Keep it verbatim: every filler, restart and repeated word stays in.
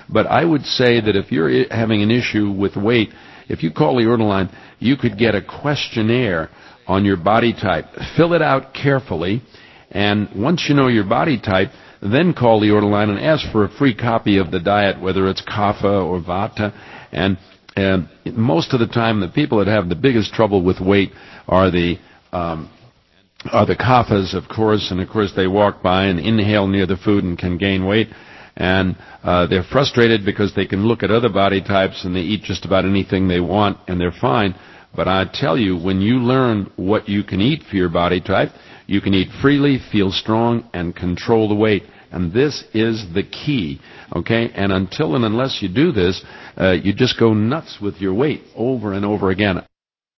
But I would say that if you're having an issue with weight, if you call the Order Line, you could get a questionnaire on your body type. Fill it out carefully, and once you know your body type, then call the Order Line and ask for a free copy of the diet, whether it's Kapha or Vata. And, and most of the time, the people that have the biggest trouble with weight are the um, are the Kaphas, of course, and of course they walk by and inhale near the food and can gain weight. And uh, they're frustrated because they can look at other body types and they eat just about anything they want and they're fine. But I tell you, when you learn what you can eat for your body type, you can eat freely, feel strong, and control the weight. And this is the key, okay? And until and unless you do this, uh, you just go nuts with your weight over and over again.